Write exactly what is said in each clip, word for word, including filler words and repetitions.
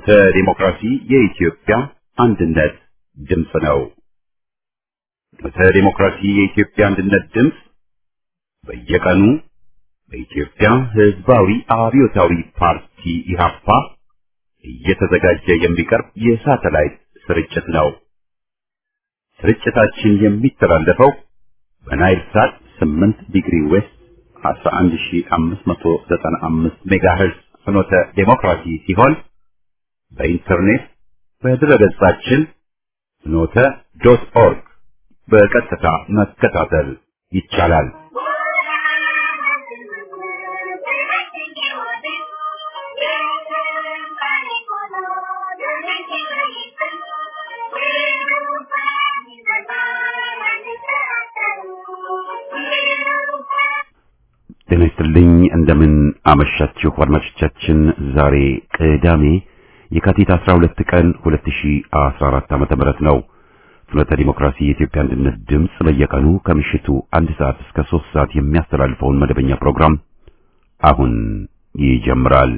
ፍኖተ ዲሞክራሲ የኢትዮጵያ አንድነት ድምፅ ነው። ፍኖተ ዲሞክራሲ የኢትዮጵያ አንድነት ድምፅ በየቀኑ በኢትዮጵያ ሕዝባዊ አብዮታዊ ፓርቲ ኢህአፓ እየተዘጋጀ የሚቀርብ የሳተላይት ስርጭት ነው። ስርጭታችን የሚተላለፈው በናይል ሳት ስምንት ዲግሪ ዌስት አስራ አንድ ሺህ አምስት መቶ ዘጠና አምስት ሜጋሄርዝ ፍኖተ ዲሞክራሲ ሲሆን በኢንተርኔት በድረገጻችን ፍኖተ ዶት ኦርግ በቀጥታ መከታተል ይቻላል። ጤና ይስጥልኝ። እንደምን አመሻችሁ አድማጮቻችን። ዛሬ ቅዳሜ የካቲት አስራ ሁለት ቀን ሁለት ሺህ አስራ አራት ዓመተ ምህረት ነው። ፍኖተ ዲሞክራሲ የኢትዮጵያ አንድነት ድምፅ በየቀኑ ከምሽቱ አንድ ሰዓት እስከ ሶስት ሰዓት የሚያስተላልፈውን መደበኛ ፕሮግራም አሁን ይጀምራል።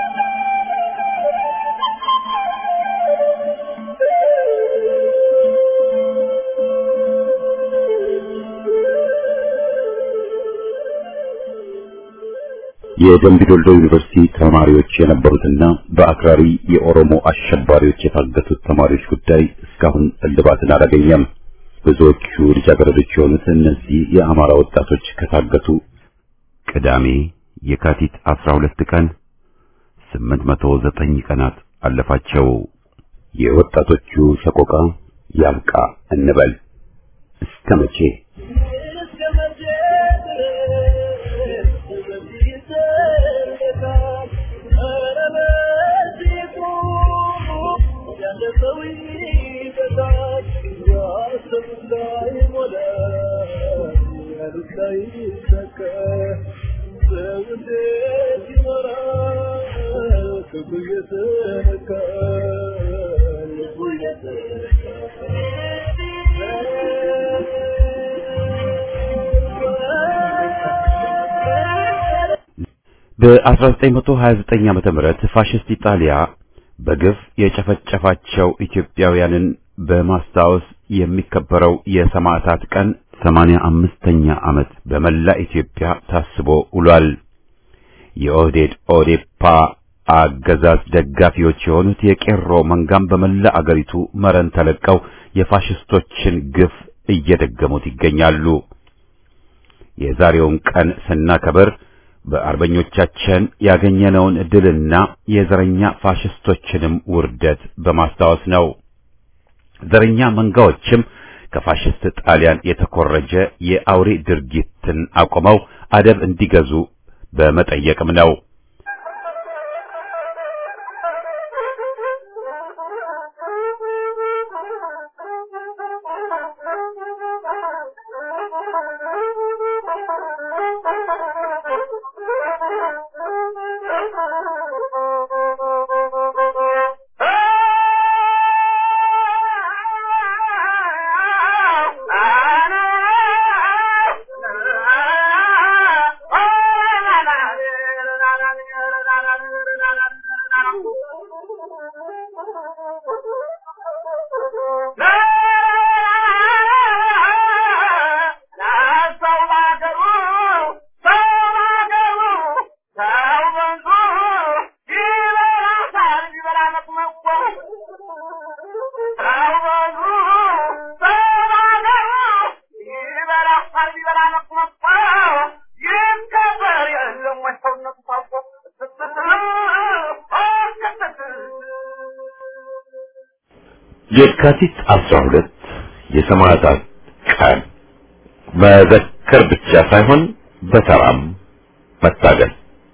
የደምቢ ዶልዶ ዩኒቨርሲቲ ተማሪዎች የነበሩትና በአክራሪ የኦሮሞ አሸባሪዎች የታገቱት ተማሪዎች ጉዳይ እስካሁን እልባትን አላገኘም። ብዙዎቹ ልጃገረዶች የሆኑት እነዚህ የአማራ ወጣቶች ከታገቱ ቅዳሜ የካቲት አስራ ሁለት ቀን ስምንት መቶ ዘጠኝ ቀናት አለፋቸው። የወጣቶቹ ሰቆቃ ያብቃ እንበል። እስከ መቼ? በአስራ ዘጠኝ መቶ ሀያ ዘጠኝ ዓመተ ምህረት ፋሽስት ኢጣሊያ በግፍ የጨፈጨፋቸው ኢትዮጵያውያንን በማስታወስ የሚከበረው የሰማዕታት ቀን ሰማንያ አምስተኛ ዓመት በመላ ኢትዮጵያ ታስቦ ውሏል። የኦህዴድ ኦዴፓ አገዛዝ ደጋፊዎች የሆኑት የቄሮ መንጋም በመላ አገሪቱ መረን ተለቀው የፋሽስቶችን ግፍ እየደገሙት ይገኛሉ። የዛሬውን ቀን ስናከብር በአርበኞቻችን ያገኘነውን ድልና የዘረኛ ፋሽስቶችንም ውርደት በማስታወስ ነው። ዘረኛ መንጋዎችም ከፋሽስት ጣሊያን የተኮረጀ የአውሬ ድርጊትን አቆመው አደብ እንዲገዙ በመጠየቅም ነው። የካቲት አስራ ሁለት የሰማዕታት ቀን መዘከር ብቻ ሳይሆን በተራም መታገል።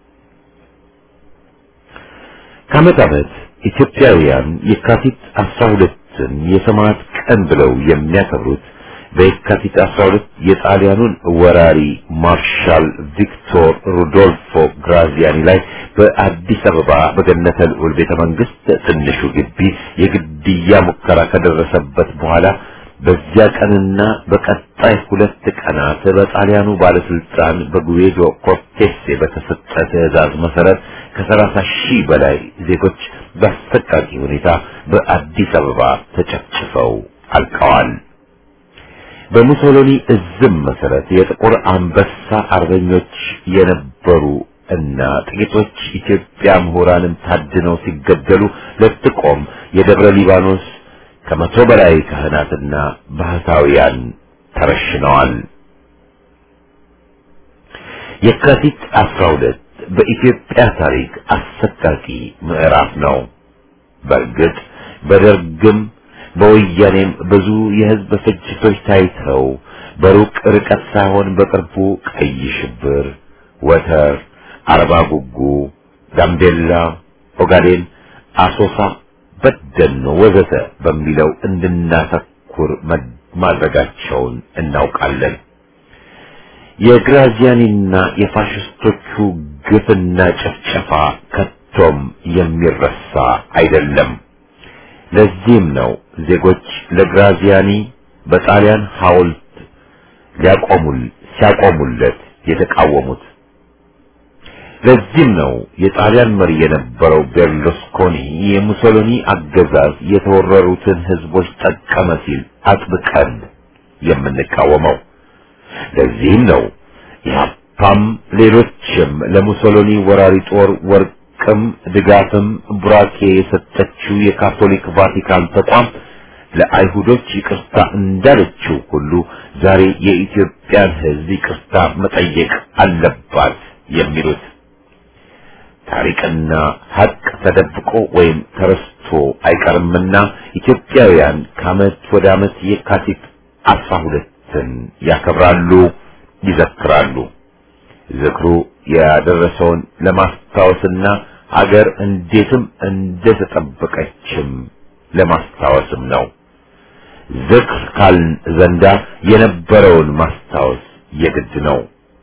ከዓመት ዓመት ኢትዮጵያውያን የካቲት አስራ ሁለትን የሰማዕት ቀን ብለው የሚያከብሩት በየካቲት አስራ ሁለት የጣሊያኑን ወራሪ ማርሻል ቪክቶር ሩዶልፎ ግራዚያኒ ላይ በአዲስ አበባ በገነተ ልዑል ቤተ መንግስት ትንሹ ግቢ የግድያ ሙከራ ከደረሰበት በኋላ በዚያ ቀንና በቀጣይ ሁለት ቀናት በጣሊያኑ ባለስልጣን በጉዌዶ ኮርቴሴ በተሰጠ ትዕዛዝ መሰረት ከሰላሳ ሺህ በላይ ዜጎች በአሰቃቂ ሁኔታ በአዲስ አበባ ተጨፍጭፈው አልቀዋል። በሙሶሎኒ እዝም መሰረት የጥቁር አንበሳ አርበኞች የነበሩ እና ጥቂቶች ኢትዮጵያ ምሁራንም ታድነው ሲገደሉ ለጥቆም የደብረ ሊባኖስ ከመቶ በላይ ካህናትና ባህታውያን ተረሽነዋል። የካቲት አስራ ሁለት በኢትዮጵያ ታሪክ አሰቃቂ ምዕራፍ ነው። በእርግጥ በደርግም በወያኔም ብዙ የህዝብ ፍጅቶች ታይተው በሩቅ ርቀት ሳይሆን በቅርቡ ቀይ ሽብር፣ ወተር፣ አርባ ጉጉ፣ ጋምቤላ፣ ኦጋዴን፣ አሶሳ፣ በደኖ ወዘተ በሚለው እንድናተኩር ማድረጋቸውን እናውቃለን። የግራዚያኒና የፋሽስቶቹ ግፍና ጭፍጨፋ ከቶም የሚረሳ አይደለም። ለዚህም ነው ዜጎች ለግራዚያኒ በጣሊያን ሐውልት ሊያቆሙል ሲያቆሙለት የተቃወሙት። ለዚህም ነው የጣሊያን መሪ የነበረው ቤርሉስኮኒ የሙሶሎኒ አገዛዝ የተወረሩትን ህዝቦች ጠቀመ ሲል አጥብቀን የምንቃወመው። ለዚህም ነው ኢህአፓም ሌሎችም ለሙሶሎኒ ወራሪ ጦር ወርቅም ድጋፍም ቡራኬ የሰጠችው የካቶሊክ ቫቲካን ተቋም ለአይሁዶች ይቅርታ እንዳለችው ሁሉ ዛሬ የኢትዮጵያን ህዝብ ይቅርታ መጠየቅ አለባት የሚሉት። ታሪክና ሀቅ ተደብቆ ወይም ተረስቶ አይቀርምና ኢትዮጵያውያን ከዓመት ወደ ዓመት የካቲት አስራ ሁለትን ያከብራሉ፣ ይዘክራሉ። ዝክሩ ያደረሰውን ለማስታወስና ሀገር እንዴትም እንደተጠበቀችም ለማስታወስም ነው። ዝክር ካልን ዘንዳ የነበረውን ማስታወስ የግድ ነው።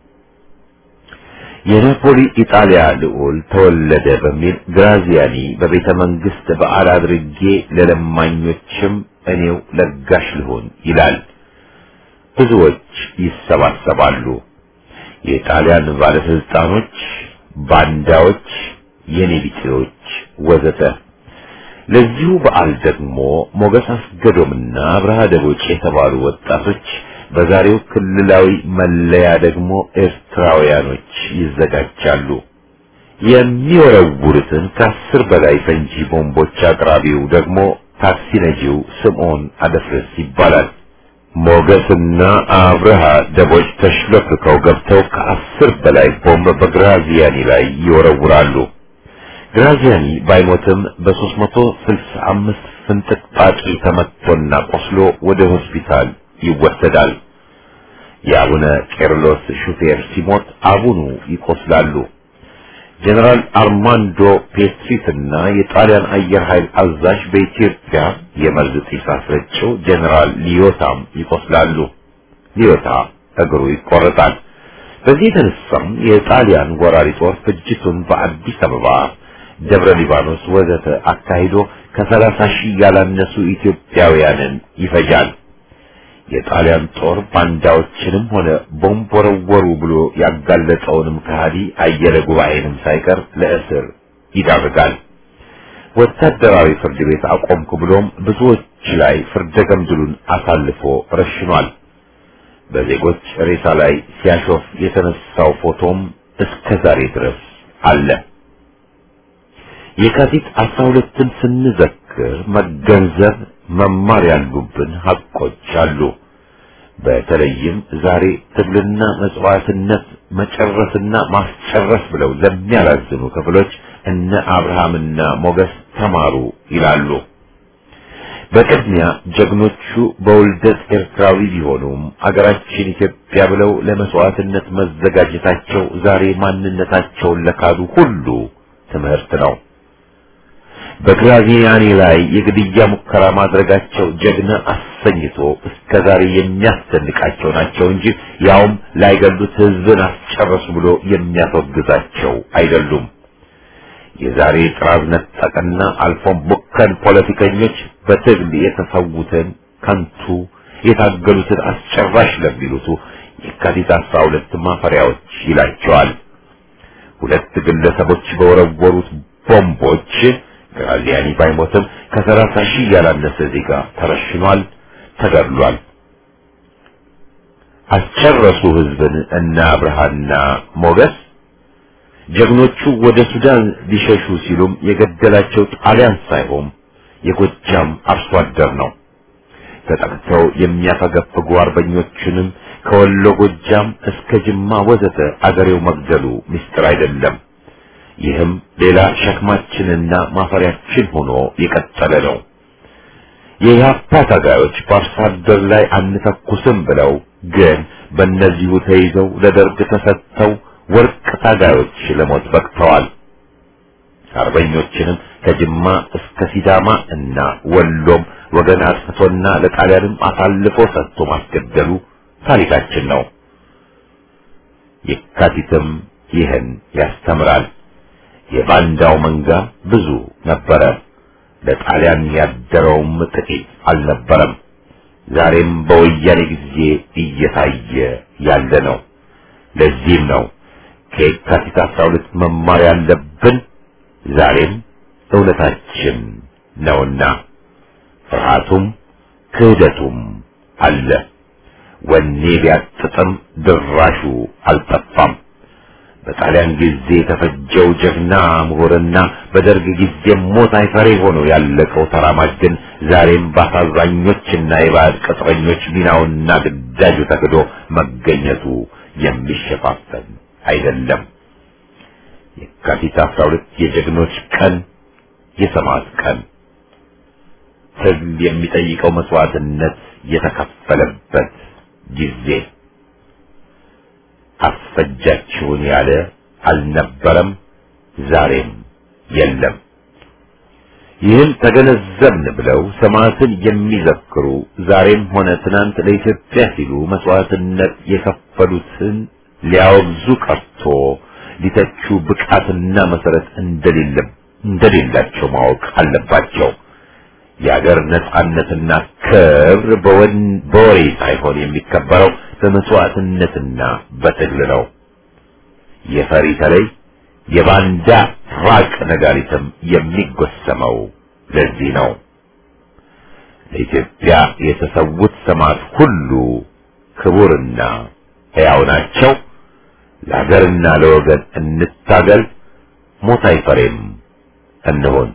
የናፖሊ ኢጣሊያ ልዑል ተወለደ በሚል ግራዚያኒ በቤተ መንግስት በዓል አድርጌ ለለማኞችም እኔው ለጋሽ ልሆን ይላል። ብዙዎች ይሰባሰባሉ። የጣሊያን ባለስልጣኖች፣ ባንዳዎች፣ የኔቢጤዎች ወዘተ። ለዚሁ በዓል ደግሞ ሞገስ አስገዶምና አብርሃ ደቦጭ የተባሉ ወጣቶች በዛሬው ክልላዊ መለያ ደግሞ ኤርትራውያኖች ይዘጋጃሉ። የሚወረውሩትን ከአስር በላይ ፈንጂ ቦምቦች አቅራቢው ደግሞ ታክሲ ነጂው ስምዖን አደፍርስ ይባላል። ሞገስና አብርሃ ደቦጭ ተሽለፍከው ገብተው ከአስር በላይ ቦምብ በግራዚያኒ ላይ ይወረውራሉ። ግራዚያኒ ባይሞትም በሦስት መቶ ስልሳ አምስት ፍንጥቅጣቂ ተመትቶና ቆስሎ ወደ ሆስፒታል ይወሰዳል። የአቡነ ቄርሎስ ሹፌር ሲሞት አቡኑ ይቆስላሉ። ጀነራል አርማንዶ ፔትሪትና የጣሊያን አየር ኃይል አዛዥ በኢትዮጵያ የመርዝ ጢስ አስረጭው ጀነራል ሊዮታም ይቆስላሉ። ሊዮታ እግሩ ይቆረጣል። በዚህ የተነሳም የጣሊያን ወራሪ ጦር ፍጅቱን በአዲስ አበባ፣ ደብረ ሊባኖስ ወዘተ አካሂዶ ከሰላሳ ሺህ ያላነሱ ኢትዮጵያውያንን ይፈጃል። የጣሊያን ጦር ባንዳዎችንም ሆነ ቦምብ ወረወሩ ብሎ ያጋለጠውንም ከሃዲ አየለ ጉባኤንም ሳይቀር ለእስር ይዳርጋል። ወታደራዊ ፍርድ ቤት አቆምኩ ብሎም ብዙዎች ላይ ፍርደ ገምድሉን አሳልፎ ረሽኗል። በዜጎች ሬሳ ላይ ሲያሾፍ የተነሳው ፎቶም እስከ ዛሬ ድረስ አለ። የካቲት አስራ ሁለትን ስንዘክር መገንዘብ መማር ያሉብን ሐቆች አሉ። በተለይም ዛሬ ትግልና መጽዋዕትነት መጨረስና ማስጨረስ ብለው ለሚያላዝኑ ክፍሎች እነ አብርሃምና ሞገስ ተማሩ ይላሉ። በቅድሚያ ጀግኖቹ በውልደት ኤርትራዊ ቢሆኑም አገራችን ኢትዮጵያ ብለው ለመስዋዕትነት መዘጋጀታቸው ዛሬ ማንነታቸውን ለካዱ ሁሉ ትምህርት ነው። በግራዚያኒ ላይ የግድያ ሙከራ ማድረጋቸው ጀግና አሰኝቶ እስከዛሬ የሚያስደንቃቸው ናቸው እንጂ ያውም ላይገሉት ህዝብን አስጨረሱ ብሎ የሚያስወግዛቸው አይደሉም። የዛሬ ጥራዝ ነጠቅና አልፎም ቡከን ፖለቲከኞች በትግል የተሰዉትን ከንቱ የታገሉትን አስጨራሽ ለሚሉት የካቲት አስራ ሁለት ማፈሪያዎች ይላቸዋል። ሁለት ግለሰቦች በወረወሩት ቦምቦች ግራዚያኒ ባይሞትም ከሰላሳ ሺህ ያላነሰ ዜጋ ተረሽኗል፣ ተገድሏል። አስጨረሱ ህዝብን እና አብርሃና ሞገስ ጀግኖቹ ወደ ሱዳን ሊሸሹ ሲሉም የገደላቸው ጣሊያን ሳይሆን የጎጃም አርሶ አደር ነው። ተጠቅተው የሚያፈገፍጉ አርበኞችንም ከወሎ ጎጃም እስከ ጅማ ወዘተ አገሬው መግደሉ ምስጢር አይደለም። ይህም ሌላ ሸክማችንና ማፈሪያችን ሆኖ የቀጠለ ነው። የኢህአፓ ታጋዮች በአርሶ አደር ላይ አንተኩስም ብለው ግን በእነዚሁ ተይዘው ለደርግ ተሰጥተው ወርቅ ታጋዮች ለሞት በቅተዋል። አርበኞችንም ከጅማ እስከ ሲዳማ እና ወሎም ወገን አጥፍቶና ለጣሊያንም አሳልፎ ሰጥቶ ማስገደሉ ታሪካችን ነው። የካቲትም ይህን ያስተምራል። የባንዳው መንጋ ብዙ ነበረ፣ ለጣሊያን ያደረውም ጥቂት አልነበረም። ዛሬም በወያኔ ጊዜ እየታየ ያለ ነው። ለዚህም ነው ከየካቲት አስራ ሁለት መማር ያለብን ዛሬም እውነታችን ነውና። ፍርሃቱም ክህደቱም አለ። ወኔ ቢያጥጥም ድራሹ አልጠፋም። በጣሊያን ጊዜ የተፈጀው ጀግና ምሁርና በደርግ ጊዜ ሞት አይፈሬ ሆኖ ያለቀው ተራማጅ ግን ዛሬም በአሳዛኞችና የባዕድ ቅጥረኞች ሚናውና ግዳጁ ተክዶ መገኘቱ የሚሸፋፈን አይደለም። የካቲት አስራ ሁለት የጀግኖች ቀን፣ የሰማዕት ቀን፣ ትግል የሚጠይቀው መስዋዕትነት የተከፈለበት ጊዜ። አስፈጃችሁን ያለ አልነበረም፣ ዛሬም የለም። ይህን ተገነዘብን ብለው ሰማዕትን የሚዘክሩ ዛሬም ሆነ ትናንት ለኢትዮጵያ ሲሉ መስዋዕትነት የከፈሉትን ሊያወግዙ ቀርቶ ሊተቹ ብቃትና መሰረት እንደሌለ እንደሌላቸው ማወቅ አለባቸው። የአገር ነጻነትና ክብር በወሬ ሳይሆን የሚከበረው በመስዋዕትነትና በትግል ነው። የፈሪ ተለይ የባንዳ ራቅ ነጋሪትም የሚጎሰመው ለዚህ ነው። ለኢትዮጵያ የተሰዉት ሰማዕት ሁሉ ክቡርና ሕያው ናቸው። ለሀገርና ለወገን እንታገል፣ ሞት አይፈሬም እንሆን።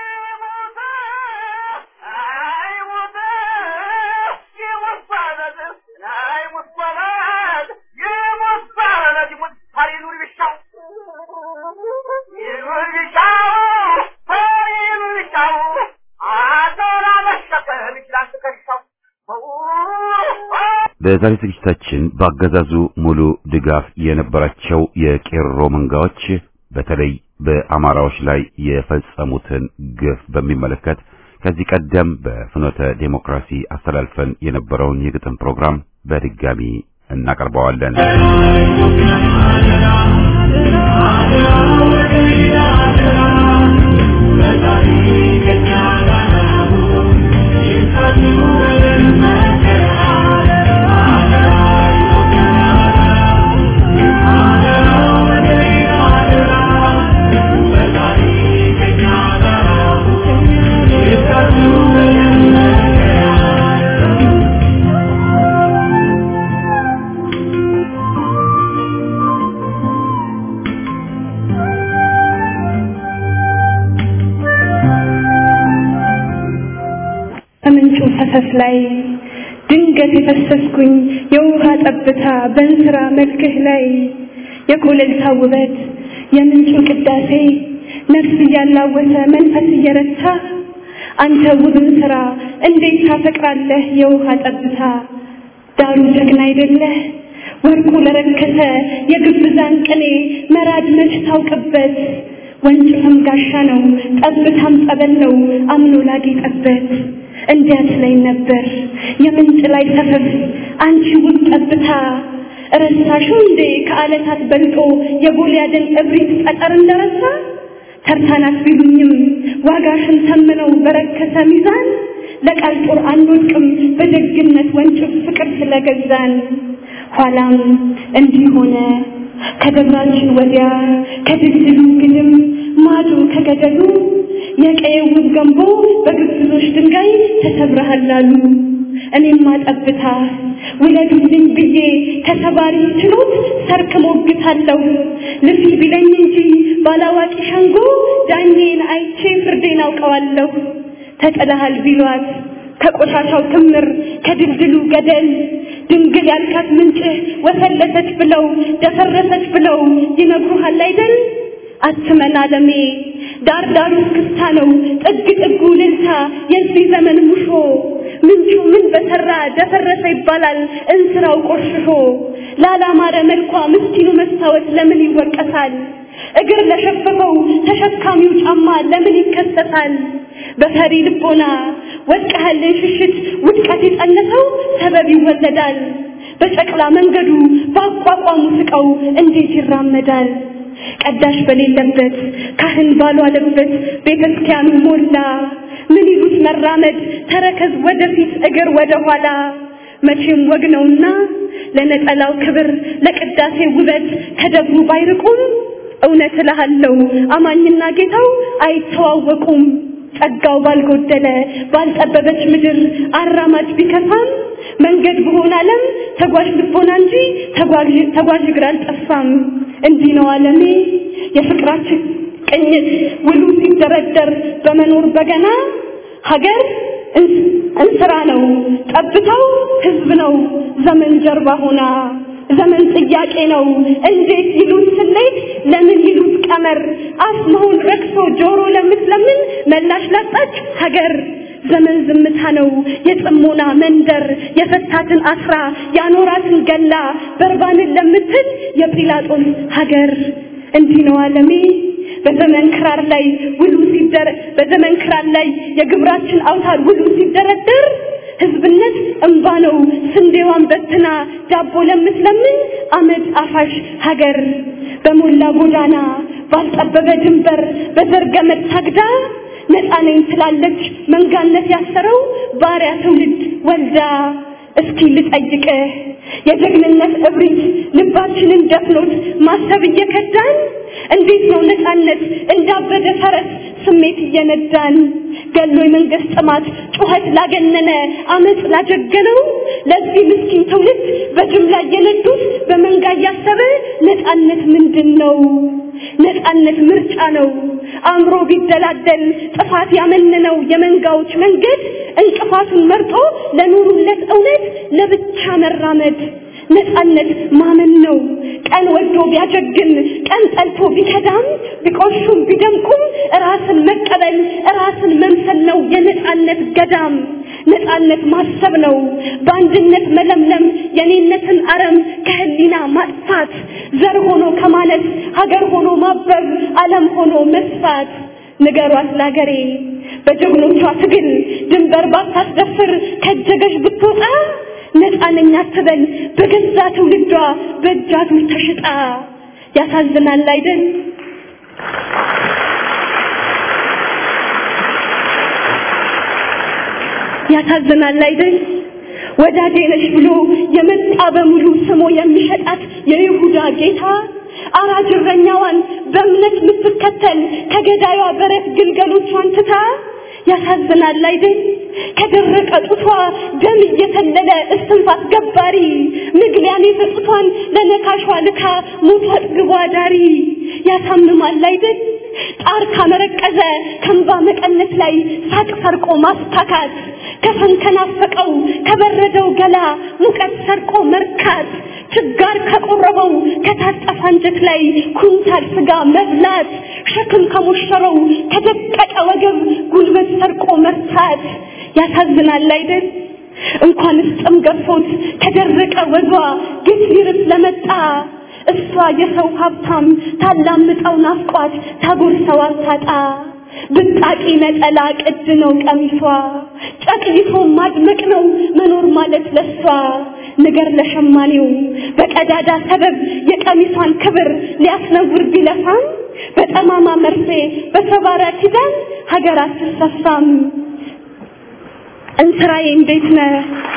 በዛሬ ዝግጅታችን በአገዛዙ ሙሉ ድጋፍ የነበራቸው የቄሮ መንጋዎች በተለይ በአማራዎች ላይ የፈጸሙትን ግፍ በሚመለከት ከዚህ ቀደም በፍኖተ ዴሞክራሲ አስተላልፈን የነበረውን የግጥም ፕሮግራም በድጋሚ እናቀርበዋለን። ፈሰስ ላይ ድንገት የፈሰስኩኝ የውሃ ጠብታ በእንስራ መልክህ ላይ የኮለልታ ውበት የምንጩ ቅዳሴ ነፍስ ያላወሰ መንፈስ እየረታ አንተ ውብን ስራ እንዴት ታፈቅራለህ የውሃ ጠብታ ዳሩ ጀግና አይደለህ ወርቁ ለረከሰ የግብዛን ቅኔ መራድ መች ታውቅበት ወንጭፍም ጋሻ ነው ጠብታም ጸበል ነው አምኖ ላጌጠበት እንዲያት ላይ ነበር የምንጭ ላይ ሰፈፍ አንቺ ውብ ጠብታ ረሳሽው እንዴ ከዓለታት በልጦ የጎልያድን እብሪት ጠጠር እንደረሳ ተርታናት ቢሉኝም ዋጋሽን ተምነው በረከሰ ሚዛን ለቃል ጦር አንወድቅም በደግነት ወንጭፍ ፍቅር ስለገዛን ኋላም እንዲህ ሆነ ከደብራችን ወዲያ ከድልድሉ ግድም ማዶ ከገደሉ የቀየው ገንቦ በግብዞች ድንጋይ ተሰብረሃላሉ እኔማ ጠብታ ወለዱልኝ ብዬ ተሰባሪ ችሎት ሰርክ ሞግታለሁ ልፊ ቢለኝ እንጂ ባላዋቂ ሸንጎ ዳኜን አይቼ ፍርዴን አውቀዋለሁ ተጠላሃል ቢሏት ከቆሻሻው ክምር ከድልድሉ ገደል ድንግል ያልካት ምንጭ ወፈለሰች ብለው ደፈረሰች ብለው ይነግሩሃል አይደል አትመን ዓለሜ ዳር ዳሩ ክስታ ነው ጥግ ጥጉ ልልታ የዚህ ዘመን ሙሾ ምንጩ ምን በሰራ ደፈረሰ ይባላል እንስራው ቆሽሾ ላላማረ መልኳ ምስኪኑ መስታወት ለምን ይወቀሳል እግር ለሸፈፈው ተሸካሚው ጫማ ለምን ይከሰሳል በፈሪ ልቦና ወድቀሃል ሽሽት ውድቀት የጸነሰው ሰበብ ይወለዳል በጨቅላ መንገዱ ባቋቋሙ ስቀው እንዴት ይራመዳል ቀዳሽ በሌለበት ካህን ባሏለበት ቤተክርስቲያኑ ሞላ ምን ይሉት መራመድ ተረከዝ ወደፊት እግር ወደ ኋላ መቼም ወግ ነውና ለነጠላው ክብር ለቅዳሴ ውበት ከደብሩ ባይርቁም እውነት እልሃለሁ አማኝና ጌታው አይተዋወቁም ጸጋው ባልጎደለ ባልጠበበች ምድር አራማጅ ቢከፋም መንገድ በሆነ ዓለም ተጓዥ ልቦና እንጂ ተጓዥ ተጓዥ እግር አልጠፋም እንዲህ ነው ዓለሜ የፍቅራችን ቅኝት ውሉ ሲደረደር በመኖር በገና ሀገር እንስራ ነው ጠብታው ህዝብ ነው ዘመን ጀርባ ሆና ዘመን ጥያቄ ነው እንዴት ይሉት ስሌት ለምን ይሉት ቀመር አስመውን ረክሶ ጆሮ ለምትለምን መላሽ ላጣች ሀገር ዘመን ዝምታ ነው የጥሞና መንደር የፈታትን አስራ ያኖራትን ገላ በርባንን ለምትል የጲላጦስ ሀገር እንዲህ ነው ዓለሜ በዘመን ክራር ላይ ውሉ ሲደረ በዘመን ክራር ላይ የግብራችን አውታር ውሉ ሲደረደር ህዝብነት እንባ ነው ስንዴዋን በትና ዳቦ ለምትለምን አመድ አፋሽ ሀገር በሞላ ጎዳና ባልጠበበ ድንበር በዘርገመት ታግዳ ነፃነኝ ትላለች መንጋነት ያሰረው ባሪያ ትውልድ ወልዳ እስኪ ልጠይቅህ የጀግንነት እብሪት ልባችንን ደፍኖት ማሰብ እየከዳን እንዴት ነው ነፃነት እንዳበደ ፈረስ ስሜት እየነዳን ገሎ የመንግስት ጥማት ጩኸት ላገነነ አመጽ ላጀገነው ለዚህ ምስኪን ትውልድ በጅምላ እየነዱት በመንጋ ያሰበ ነፃነት ምንድነው ነፃነት ምርጫ ነው አምሮ ቢደላደል ጥፋት ያመነነው የመንጋዎች መንገድ እንቅፋቱን መርጦ ለኑሩለት እውነት ለብቻ መራመድ ነፃነት ማመን ነው ቀን ወዶ ቢያጀግን ቀን ጠልቶ ቢከዳም ቢቆሹም ቢደምቁም ራስን መቀበል ራስን መምሰል ነው የነፃነት ገዳም ነፃነት ማሰብ ነው በአንድነት መለምለም የኔነትን አረም ከህሊና ማጥፋት ዘር ሆኖ ከማለት ሀገር ሆኖ ማበብ ዓለም ሆኖ መስፋት ንገሯት ለሀገሬ በጀግኖቿ ትግል ድንበር ባታስደፍር ከጀገሽ ብትወጣ ነፃነኛ ትበል በገዛ ትውልዷ በእጃቱ ተሽጣ ያሳዝናል አይደል ያሳዝናል አይደል ወዳጄ ነሽ ብሎ የመጣ በሙሉ ስሞ የሚሸጣት የይሁዳ ጌታ አራጅረኛዋን በእምነት ምትከተል ከገዳዩዋ በረት ግልገሎቿን ትታ ያሳዝናል አይደል ከደረቀ ጡቷ ደም እየተለለ እስትንፋስ ገባሪ ምግሊያን የፈጥቷን ለነካሿ ልካ ሞቷ ጥግቧ ዳሪ ያሳምማል አይደል ጣር ካመረቀዘ ከንባ መቀነት ላይ ሳቅ ሰርቆ ማስታካት ከፈን ከናፈቀው ከበረደው ገላ ሙቀት ሰርቆ መርካት ችጋር ከቆረበው ከታጠፈ አንጀት ላይ ኩንታል ስጋ መብላት ሸክም ከሞሸረው ከደቀቀ ወገብ ጉልበት ሰርቆ መርታት ያሳዝናል አይደል እንኳንስ ጥም ገፎት ከደረቀ ወዟ ግፍ ይርስ ለመጣ እሷ የሰው ሀብታም ታላምጣው ናፍቋት ታጎርሰው አታጣ ብጣቂ ነጠላ ቅድ ነው ቀሚሷ ጨቅይቶ ማድመቅ ነው መኖር ማለት ለሷ ነገር ለሸማኔው በቀዳዳ ሰበብ የቀሚሷን ክብር ሊያስነውር ቢለፋም በጠማማ መርፌ በሰባራ ኪዳን ሀገር አትሰፋም እንስራዬ እንዴት ነህ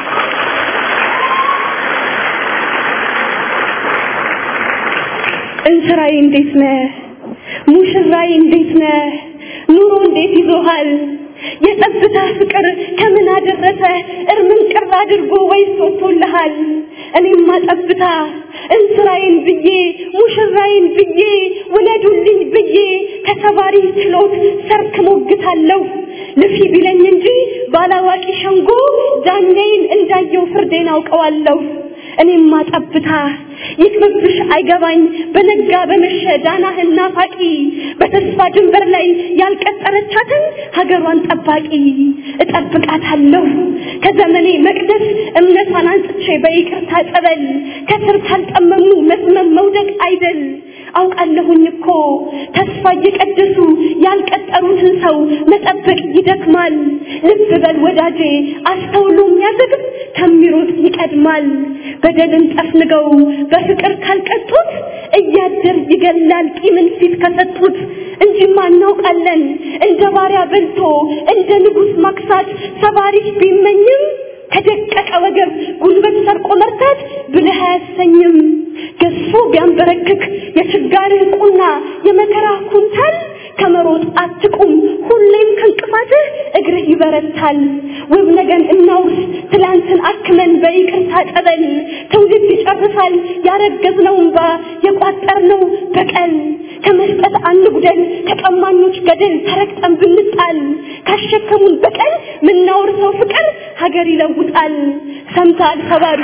እንስራዬ እንዴት ነህ ሙሽራዬ እንዴት ነህ ኑሮ እንዴት ይዞሃል የጠብታ ፍቅር ከምን አደረሰ እርምን ቅር አድርጎ ወይስ ወጥቶልሃል እኔማ ጠብታ እንስራዬን ብዬ ሙሽራዬን ብዬ ወለዱልኝ ብዬ ከተባሪ ችሎት ሰርክ ሞግታለሁ ልፊ ቢለኝ እንጂ ባላዋቂ ሸንጎ ዳኛዬን እንዳየው ፍርዴን አውቀዋለሁ እኔማ ጠብታ ይክብብሽ አይገባኝ በነጋ በመሸ ዳናህና ፋቂ በተስፋ ድንበር ላይ ያልቀጠረቻትን ሀገሯን ጠባቂ እጠብቃታለሁ ከዘመኔ መቅደስ እምነቷን አንጽቼ በይቅርታ ጸበል ከስር ካልጠመሙ መስመም መውደቅ አይደል አውቃለሁኝ እኮ ተስፋ እየቀደሱ ያልቀጠሩትን ሰው መጠበቅ ይደክማል ልብ በል ወዳጄ አስተውሎ የሚያዘግብ ከሚሮጥ ይቀድማል በደልን ጠፍንገው በፍቅር ካልቀጡት እያደር ይገላል ቂምን ፊት ከሰጡት እንጂማ እናውቃለን እንደ ባሪያ በልቶ እንደ ንጉስ ማክሳት ሰባሪሽ ቢመኝም ከደቀቀ ወገብ ጉልበት ሰርቆ መርታት ብለህ አያሰኝም ገሶ ቢያንበረክክ የችጋርህ ቁና የመከራ ኩንታል ከመሮጥ አትቁም ሁሌም ከንቅፋትህ እግርህ ይበረታል ውብ ነገን እናውርስ ትላንትን አክመን በይቅርታ ጸበል ትውልድ ይጨርሳል ያረገዝነው እንባ የቋጠርነው በቀል ከመስጠት አንጉደል ከቀማኞች ገደል ተረግጠን ብንጣል ካሸከሙን በቀል ምናወርሰው ፍቅር ሀገር ይለውጣል ሰምታል ሰባሪ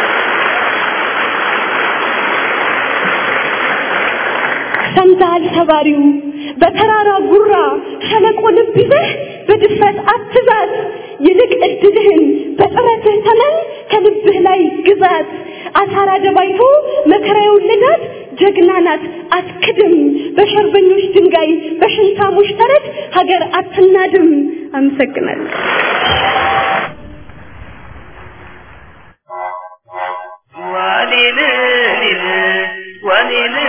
ሰምታል ሰባሪው በተራራ ጉራ ሸለቆ ልብ ይዘህ በድፍረት አትዛት ይልቅ እድልህን በጥረትህ ተመን ከልብህ ላይ ግዛት አሳራ ደባይቶ መከራ የወለዳት ጀግና ናት አትክድም በሸርበኞች ድንጋይ በሽንታሞች ተረት ሀገር አትናድም አመሰግናለሁ ዋሊል ዋሊል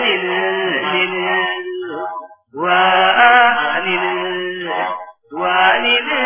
ዋሊል ዋሊል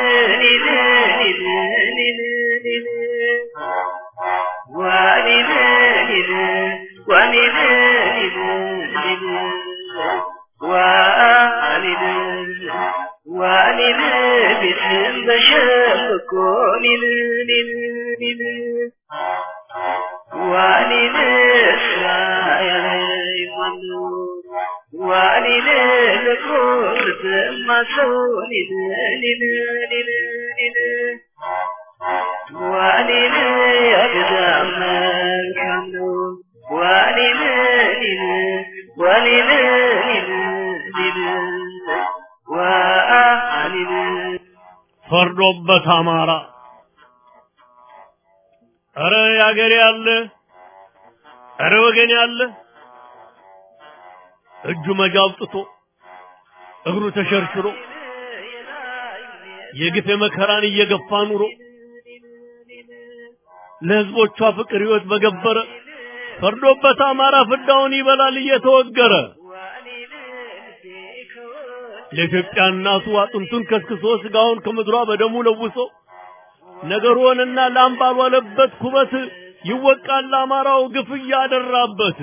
ፈርዶበት አማራ አረ ያገሬ ያለ አረ ወገን ያለ እጁ መጃብጥቶ እግሩ ተሸርሽሮ የግፍ መከራን እየገፋ ኑሮ ለህዝቦቿ ፍቅር ህይወት በገበረ ፈርዶበት አማራ ፍዳውን ይበላል እየተወገረ ለኢትዮጵያ እናቱ አጥንቱን ከስክሶ ስጋውን ከምድሯ በደሙ ለውሶ ነገሩንና ላምባል ወለበት ኩበት ይወቃል አማራው ግፍ ያደራበት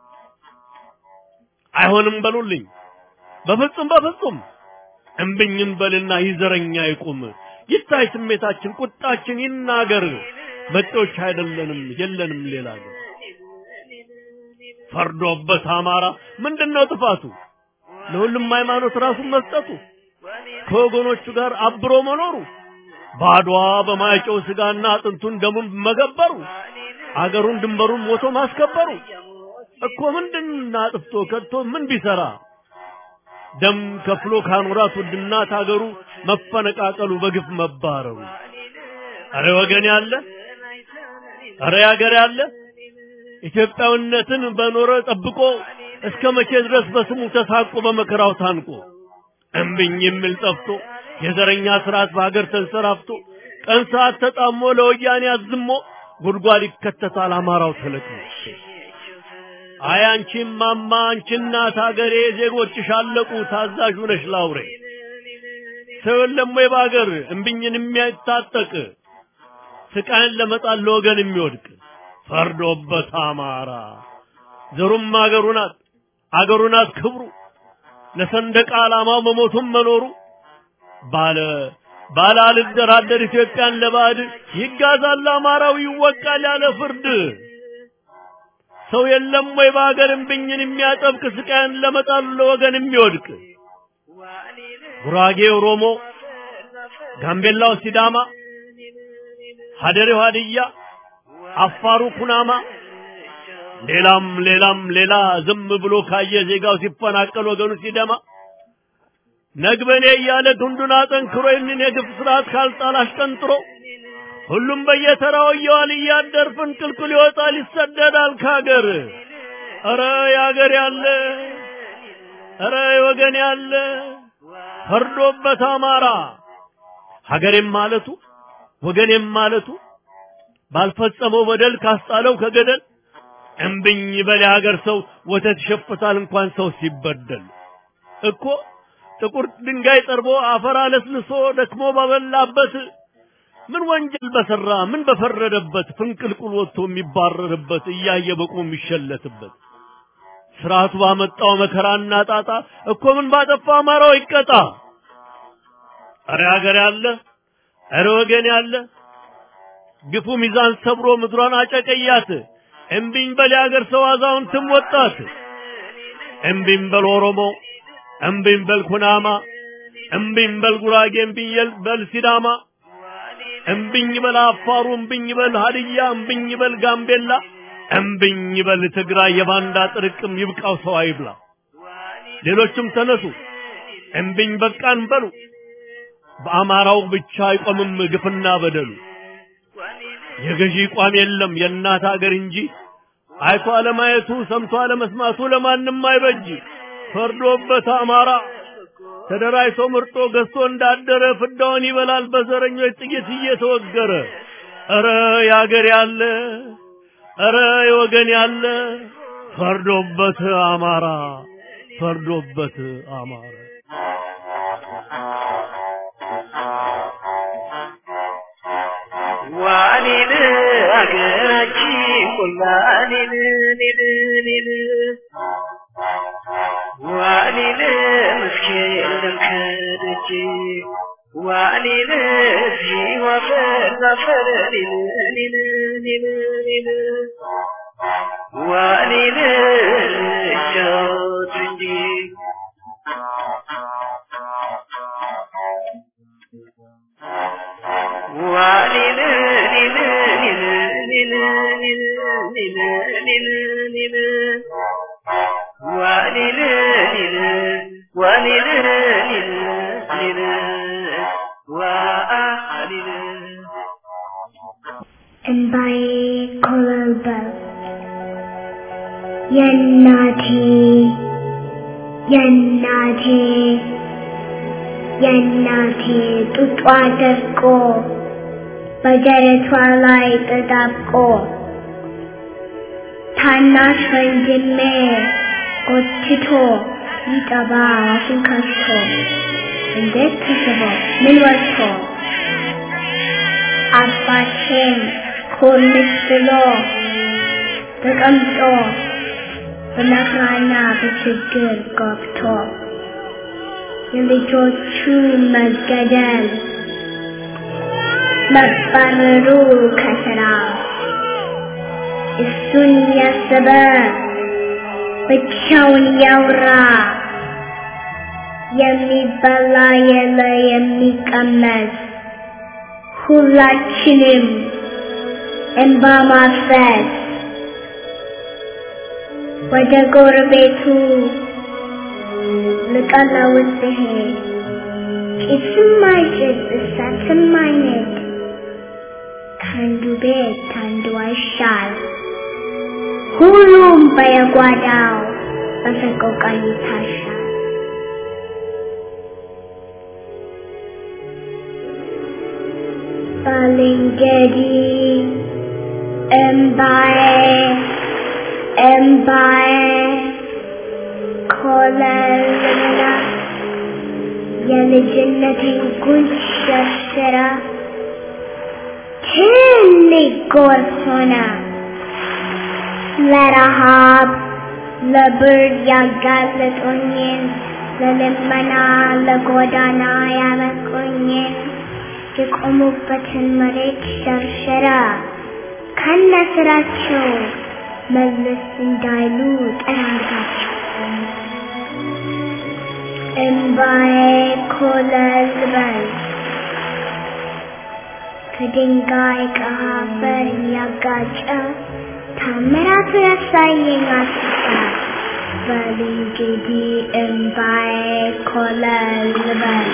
አይሆንም በሉልኝ በፍጹም በፍጹም እንብኝን በልና ይዘረኛ ይቁም ይታይ ስሜታችን ቁጣችን ይናገር መጤዎች አይደለንም የለንም ሌላ ግን ፈርዶበት አማራ ምንድነው ጥፋቱ ለሁሉም ሃይማኖት ራሱን መስጠቱ ከወገኖቹ ጋር አብሮ መኖሩ ባድዋ በማይጨው ስጋና አጥንቱን ደሙን መገበሩ አገሩን ድንበሩን ሞቶ ማስከበሩ እኮ ምንድነው አጥፍቶ ከቶ ምን ቢሰራ ደም ከፍሎ ካኖራት ውድና ታገሩ መፈነቃቀሉ በግፍ መባረሩ አረ ወገን ያለ አረ ያገር ያለ ኢትዮጵያዊነትን በኖረ ጠብቆ እስከ መቼ ድረስ በስሙ ተሳቆ በመከራው ታንቆ እምብኝ የሚል ጠፍቶ የዘረኛ ስርዓት በሀገር ተንሰራፍቶ ቀን ሰዓት ተጣሞ ለወያኔ አዝሞ ጉድጓድ ይከተታል አማራው ተለቅሞ አይ አንቺ ማማ አንቺ እናት ሀገሬ ዜጎችሽ አለቁ ታዛዡ ነሽ ላውሬ ሰው የለም ወይ ባገር እምብኝን የሚያታጠቅ ስቃይን ለመጣል ለወገን የሚወድቅ ፈርዶበት አማራ ዘሩም አገሩ ናት አገሩ ናት ክብሩ ለሰንደቅ ዓላማው መሞቱም መኖሩ ባለ ባለ አልደራደር ኢትዮጵያን ለባዕድ ይጋዛል አማራው ይወቃል ያለ ፍርድ ሰው የለም ወይ ባገር እምብኝን የሚያጠብቅ ስቃይን ለመጣል ለወገን የሚወድቅ ጉራጌ ኦሮሞ ጋምቤላው ሲዳማ ሀደሬው ሀዲያ አፋሩ ኩናማ ሌላም ሌላም ሌላ ዝም ብሎ ካየ ዜጋው ሲፈናቀል ወገኑ ሲደማ ነግበኔ ያለ ዱንዱና ጠንክሮ ይህንን የግፍ ስርዓት ካልጣላሽ ቀንጥሮ ሁሉም በየተራው ይዋል ያደር ፍንቅልቅል ይወጣል ይሰደዳል ካገር አረ ያገር ያለ አረ ወገን ያለ ፈርዶበት አማራ ሀገሬም ማለቱ ወገኔም ማለቱ ባልፈጸመው በደል ካስጣለው ከገደል እምብኝ በል ሀገር ሰው ወተት ይሸፍታል እንኳን ሰው ሲበደል እኮ ጥቁር ድንጋይ ጠርቦ አፈር አለስልሶ ደክሞ ባበላበት ምን ወንጀል በሰራ ምን በፈረደበት ፍንቅልቁል ወጥቶ የሚባረርበት እያየ በቁም የሚሸለትበት ስርዓቱ ባመጣው መከራና ጣጣ እኮ ምን ባጠፋ አማራው ይቀጣ አረ ሀገር ያለ አረ ወገን ያለ ግፉ ሚዛን ሰብሮ ምድሯን አጨቀያት እምቢኝ በል ሀገር ሰው አዛውንትም ወጣት እምቢኝ በል ኦሮሞ እምቢኝ በል ኩናማ እምቢኝ በል ጉራጌ እምቢኝ በል ሲዳማ እምቢኝ በል አፋሩ እምቢኝ በል ሀዲያ እምቢኝ በል ጋምቤላ እምቢኝ በል ትግራይ የባንዳ ጥርቅም ይብቃው ሰው አይብላ ሌሎችም ተነሱ እምቢኝ በቃን በሉ በአማራው ብቻ አይቆምም ግፍና በደሉ የገዢ ቋም የለም የእናት ሀገር እንጂ አይቶ አለማየቱ ሰምቶ አለመስማቱ ለማንም አይበጅ ፈርዶበት አማራ ተደራይቶ ምርጦ ገዝቶ እንዳደረ ፍዳውን ይበላል በዘረኞች ጥይት እየተወገረ አረ ያገር ያለ አረ ወገን ያለ ፈርዶበት አማራ ፈርዶበት አማራ ዋኔን አገራቺ ኩላኔን ኔን ኔን ዋኔን መስኪን ለምከደጂ ዋኔን ዚዋፈር ዛፈር ኔን ኔን ኔን ዋኔን ጆትንጂ ዋኔን ኔን ኔን ኔን ኔን ኔን ኔን ዋኔን ኔን ዋኔን ኔን ኔን ዋኔን እንባዬ ኮለልበል የናቴ የናቴ የናቴ ጡጧ ደርቆ በደረቷ ላይ ተጣብቆ ታናሽ ወንድሜ ጎትቶ ይጠባ አፉን ከፍቶ እንዴት ተስቦ ምን ወጥቶ አባቴም ኮልስ ብሎ ተቀምጦ በመከራና በችግር ገብቶ የልጆቹ መገደል መባረሩ ከስራ እሱን ያሰበ ብቻውን ያውራ የሚበላ የለ የሚቀመስ ሁላችንም እንባ ማፍሰስ ወደ ጎረቤቱ ልቀለውስ ብሄድ ጭስም አይጭስ እሳትም አይነድ ከአንዱ ቤት ከአንዱ አይሻል ሁሉም በየጓዳው በሰቆቃ ይታሻል። ባልንጀሪ እምባዬ እምባዬ ኮለልና የልጅነቴን ጉንጭ ሸርሽራ ትልቅ ጎርፍ ሆነ ለረሃብ ለብርድ ያጋለጡኝን ለልመና ለጎዳና ያበቁኝን የቆሙበትን መሬት ሸርሽራ ከነስራቸው መለስ እንዳይሉ ጠራጋቸው እምባዬ ኮለል በል ከድንጋይ ከአፈር ያጋጨ ታምራቱ ያሳየኝ አስታ በል እንግዲህ እምባዬ ኮለል በል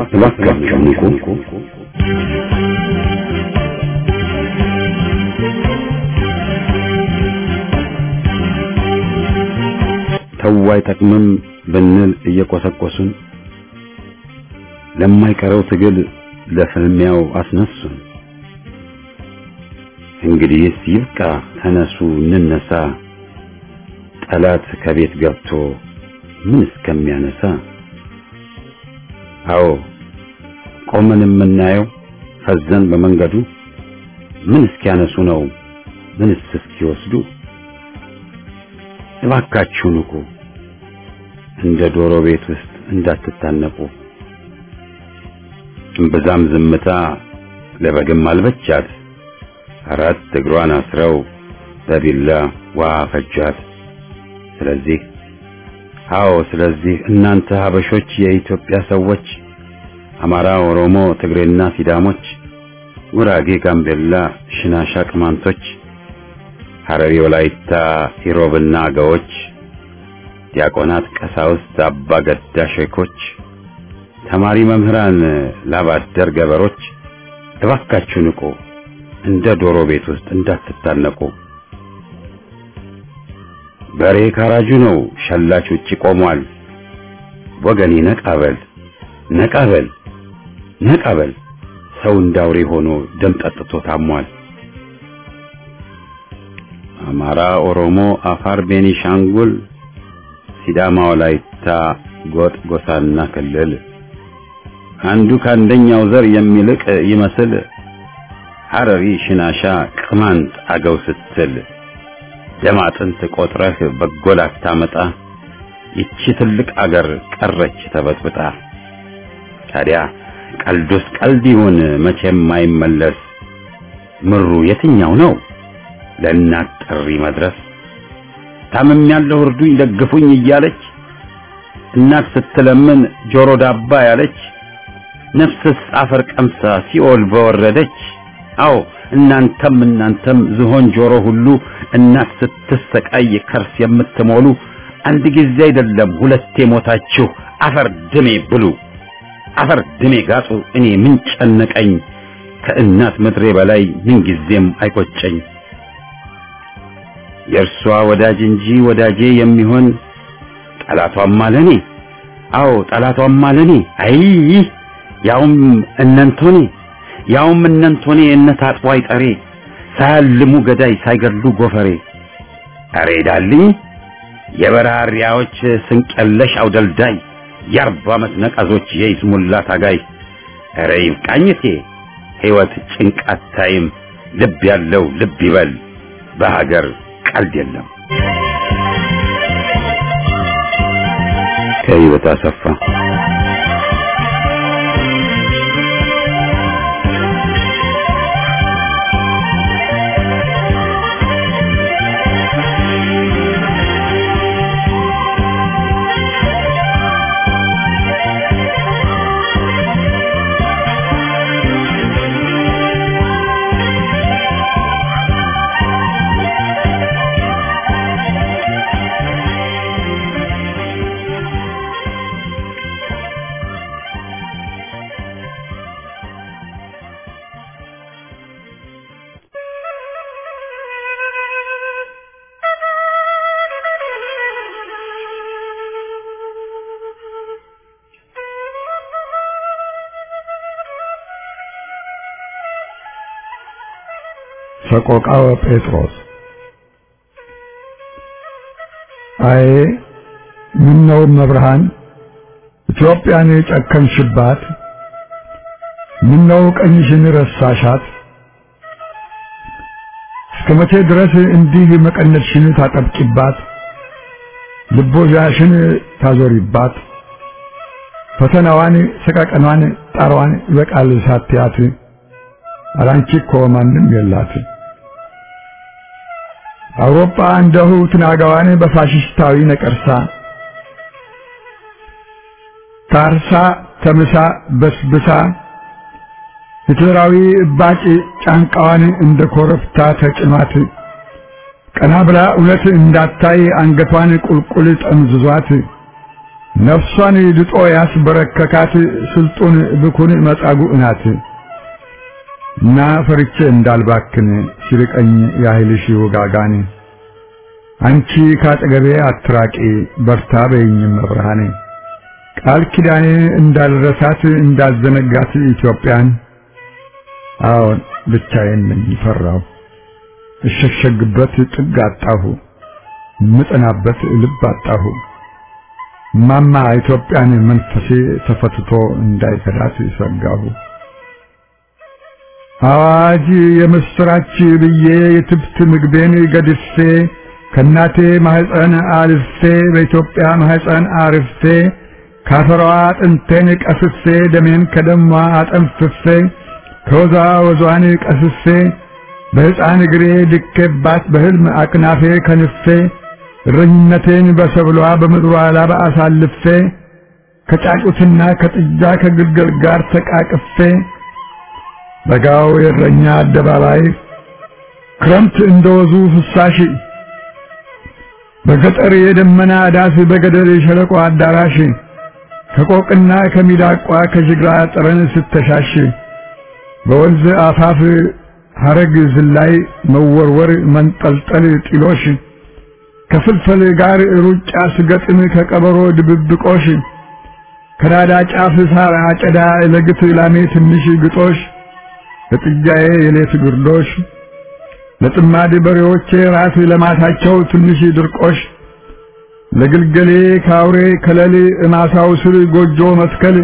እባካችሁ ንቁ። ተው አይጠቅምም ብንል እየቆሰቆሱን ለማይቀረው ትግል ለፍልሚያው አስነሱን። እንግዲህስ ይብቃ ተነሱ እንነሳ፣ ጠላት ከቤት ገብቶ ምን እስከሚያነሳ። አዎ ቆመን የምናየው ፈዘን በመንገዱ ምን እስኪያነሱ ነው ምንስ እስኪወስዱ። እባካችሁ ንቁ፣ እንደ ዶሮ ቤት ውስጥ እንዳትታነቁ። እምብዛም ዝምታ ለበግም አልበቻት፣ አራት እግሯን አስረው በቢላ ውሃ ፈጃት። ስለዚህ አዎ ስለዚህ እናንተ ሀበሾች የኢትዮጵያ ሰዎች፣ አማራ፣ ኦሮሞ፣ ትግሬና ሲዳሞች፣ ጉራጌ፣ ጋምቤላ፣ ሽናሻ፣ ቅማንቶች፣ ሐረሪ፣ ወላይታ፣ ኢሮብና አገዎች፣ ዲያቆናት፣ ቀሳውስት፣ አባ ገዳ ሼኮች፣ ተማሪ መምህራን፣ ላባደር ገበሮች እባካችሁ ንቁ፣ እንደ ዶሮ ቤት ውስጥ እንዳትታነቁ። በሬ ካራጁ ነው ሸላች ውጪ ቆሟል። ወገኔ ነቃበል ነቃበል ነቃበል፣ ሰው እንዳውሬ ሆኖ ደም ጠጥቶ ታሟል። አማራ፣ ኦሮሞ፣ አፋር፣ ቤኒሻንጉል፣ ሲዳማ፣ ወላይታ፣ ጎጥ፣ ጎሳና ክልል አንዱ ከአንደኛው ዘር የሚልቅ ይመስል ሐረሪ፣ ሽናሻ፣ ቅማንት፣ አገው ስትል ደም አጥንት ቆጥረህ በጎል አታመጣ። ይቺ ትልቅ አገር ቀረች ተበጥብጣ። ታዲያ ቀልዱስ ቀልድ ይሁን መቼም አይመለስ። ምሩ የትኛው ነው ለእናት ጥሪ መድረስ? ታመም ያለው እርዱኝ ደግፉኝ እያለች እናት ስትለምን ጆሮ ዳባ ያለች ነፍስስ አፈር ቀምሳ ሲኦል በወረደች። አዎ እናንተም እናንተም ዝሆን ጆሮ ሁሉ እናት ስትሰቃይ ከርስ የምትሞሉ አንድ ጊዜ አይደለም ሁለቴ ሞታችሁ አፈር ድሜ ብሉ፣ አፈር ድሜ ጋጡ። እኔ ምን ጨነቀኝ ከእናት ምድሬ በላይ ምን ጊዜም አይቆጨኝ። የእርሷ ወዳጅ እንጂ ወዳጄ የሚሆን ጠላቷም አለኔ። አዎ ጠላቷም አለኔ። አይ ያውም እነንቶኔ ያውም እነንቶኔ እነታጥቦ አይጠሬ ሳያልሙ ገዳይ ሳይገድሉ ጎፈሬ። አሬ ዳልኝ የበራሪያዎች ስንቀለሽ አውደልዳይ የአርባ ዓመት ነቀዞች የይስሙላ ታጋይ። አሬ ይብቃኝቴ ሕይወት ጭንቃት ታይም ልብ ያለው ልብ ይበል በሀገር ቀልድ የለም። ከሕይወት አሰፋ ሰቆቃወ ጴጥሮስ። አይ ምነው መብርሃን ኢትዮጵያን ጨከንሽባት፣ ምነው ቀኝሽን ረሳሻት? እስከ መቼ ድረስ እንዲህ መቀነትሽን ታጠብቂባት፣ ልቦዛሽን ታዞሪባት? ፈተናዋን ሰቀቀኗን ጣሯን ይበቃል ሳትያት፣ አላንቺ እኮ ማንም የላት። አውሮፓ እንደሁ ትናጋዋን በፋሽስታዊ ነቀርሳ ታርሳ ተምሳ በስብሳ ሂትለራዊ እባጭ ጫንቃዋን እንደ ኮረፍታ ተጭኗት ቀና ብላ እውነት እንዳታይ አንገቷን ቁልቁል ጠምዝዟት ነፍሷን ድጦ ያስበረከካት ስልጡን ብኩን መጻጉዕ ናት እና ፈርቼ እንዳልባክን ሲርቀኝ ያህልሽ ውጋጋን አንቺ ካጠገቤ አትራቂ በርታ በይኝም መብርሃኔ ቃል ኪዳኔ እንዳልረሳት እንዳልዘነጋት ኢትዮጵያን አዎን ብቻዬን ነኝ ፈራሁ እሸሸግበት ጥግ አጣሁ ምጠናበት ልብ አጣሁ ማማ ኢትዮጵያን መንፈሴ ተፈትቶ እንዳይከዳት ይሰጋሁ አዋጅ የምስራች ብዬ የትብት ምግቤን ገድፌ ከናቴ ማህፀን አልፌ በኢትዮጵያ ማህፀን አርፌ ካፈሯ አጥንቴን ቀስፌ ደሜን ከደሟ አጠንፍፌ ከወዛ ወዟን ቀስፌ በሕፃን እግሬ ድኬባት በሕልም አቅናፌ ከንፌ እረኝነቴን በሰብሏ በምድሯ ላባ አሳልፌ ከጫጩትና ከጥጃ ከግልገል ጋር ተቃቅፌ በጋው የእረኛ አደባባይ ክረምት እንደወዙ ፍሳሽ በገጠር የደመና ዳስ በገደል ሸለቆ አዳራሽ ከቆቅና ከሚዳቋ ከጅግራ ጠረን ስተሻሽ በወንዝ አፋፍ ሐረግ ዝላይ መወርወር መንጠልጠል ጢሎሽ ከፍልፈል ጋር ሩጫ ስገጥም ከቀበሮ ድብብቆሽ ከራዳ ጫፍ ሳር አጨዳ ለግት ላሜ ትንሽ ግጦሽ ለጥጃዬ የሌት ግርዶሽ ለጥማድ በሬዎቼ ራስ ለማታቸው ትንሽ ድርቆሽ ለግልገሌ ካውሬ ከለል እማሳው ስር ጎጆ መስከል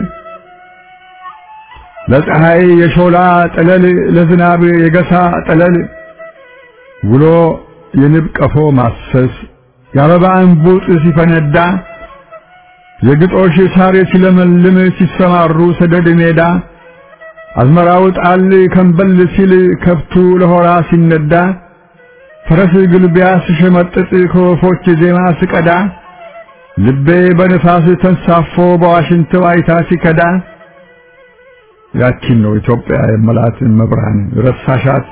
ለፀሐይ የሾላ ጠለል ለዝናብ የገሳ ጠለል ውሎ የንብ ቀፎ ማሰስ የአበባ እንቡጥ ሲፈነዳ የግጦሽ ሳር ሲለመልም ሲሰማሩ ሰደድ ሜዳ አዝመራው ጣል ከንበል ሲል ከብቱ ለሆራ ሲነዳ ፈረስ ግልቢያ ሲሸመጥጥ ከወፎች ዜማ ሲቀዳ ልቤ በነፋስ ተንሳፎ በዋሽንት ዋይታ ሲከዳ ያቺን ነው ኢትዮጵያ የመላት መብርሃን ረሳሻት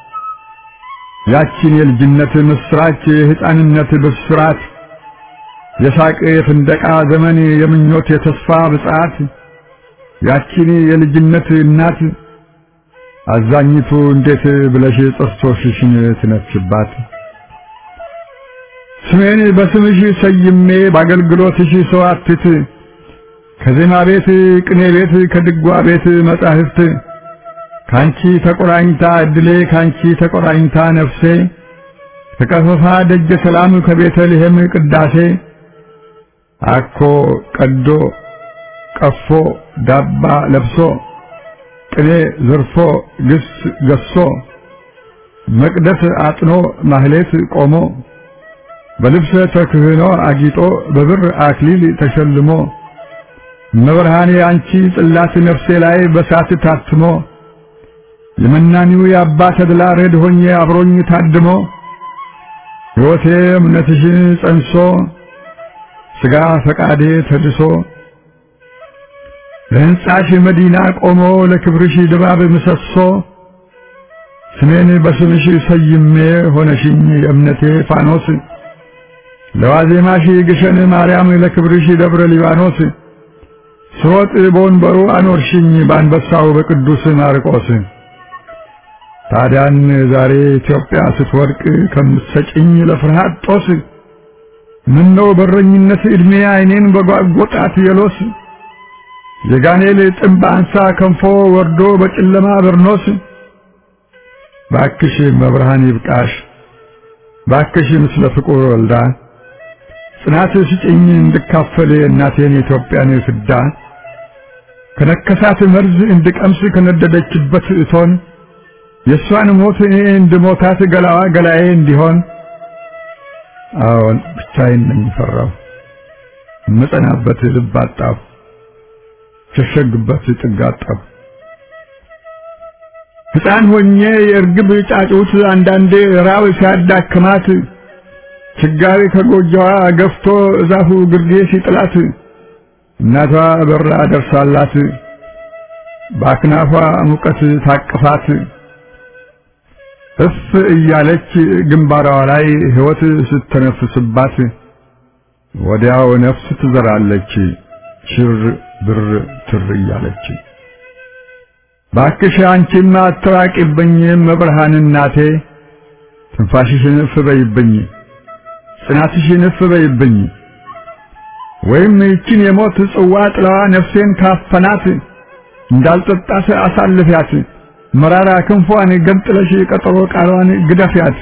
ያቺን የልጅነት ምስራች የሕፃንነት ብስራት የሳቅ የፍንደቃ ዘመን የምኞት የተስፋ ብጻት ያቺን የልጅነት እናት አዛኝቱ እንዴት ብለሽ ጥርሶችሽን ትነፍሽባት ስሜን በስምሽ ሰይሜ በአገልግሎትሽ ሰዋትት ከዜማ ቤት ቅኔ ቤት ከድጓ ቤት መጻሕፍት ካንቺ ተቆራኝታ እድሌ ካንቺ ተቆራኝታ ነፍሴ ከቀፈፋ ደጀ ሰላም ከቤተልሔም ቅዳሴ አኮ ቀዶ ቀፎ ዳባ ለብሶ ቅኔ ዘርፎ ግስ ገሶ መቅደስ አጥኖ ማህሌት ቆሞ በልብሰ ተክህኖ አጊጦ በብር አክሊል ተሸልሞ መብርሃኔ አንቺ ጽላት ነፍሴ ላይ በሳት ታትሞ የመናኒው የአባ ተድላ ረድ ሆኜ አብሮኝ ታድሞ ሕይወቴ እምነትሽን ጸንሶ ሥጋ ፈቃዴ ተድሶ ለሕንጻሽ መዲና ቆሞ ለክብርሽ ድባብ ምሰሶ ስሜን በስምሽ ሰይሜ ሆነሽኝ የእምነቴ ፋኖስ ለዋዜማሽ ግሸን ማርያም ለክብርሽ ደብረ ሊባኖስ ስሮጥ በወንበሩ አኖርሽኝ በአንበሳው በቅዱስ ማርቆስ ታዲያን ዛሬ ኢትዮጵያ ስትወድቅ ከምትሰጭኝ ለፍርሃት ጦስ ምነው በረኝነት ዕድሜ ዓይኔን በጓጎጣት የሎስ የጋኔል ጥምብ አንሳ ከንፎ ወርዶ በጨለማ በርኖስ ባክሽ መብርሃን ይብቃሽ ባክሽ ምስለ ፍቁር ወልዳ ጽናት ስጭኝ እንድካፈል እናቴን ኢትዮጵያን ፍዳ ከነከሳት መርዝ እንድቀምስ ከነደደችበት እቶን የሷን ሞት እኔ እንድሞታት ገላዋ ገላዬ እንዲሆን አዎን ብቻዬን ነኝ ፈራሁ መጠናበት ልብ አጣሁ ሸሸግበት ጥግ አጣሁ ሕፃን ሆኜ የርግብ ጫጩት አንዳንዴ ራብ ሲያዳክማት ችጋሪ ከጎጆዋ ገፍቶ እዛፉ ግርጌ ሲጥላት እናቷ በራ ደርሳላት ባክናፏ ሙቀት ታቅፋት እፍ እያለች ግንባሯ ላይ ሕይወት ስትነፍስባት ወዲያው ነፍስ ትዘራለች ሽር ብር ትር እያለች ባክሽ አንቺማ አትራቂብኝ መብርሃን እናቴ ትንፋሽሽን እፍ በይብኝ ጽናትሽን እፍ በይብኝ ወይም ይችን የሞት ጽዋ ጥላዋ ነፍሴን ካፈናት እንዳልጠጣስ አሳልፊያት መራራ ክንፏን ገንጥለሽ ቀጠሮ ቃሏን ግደፊያት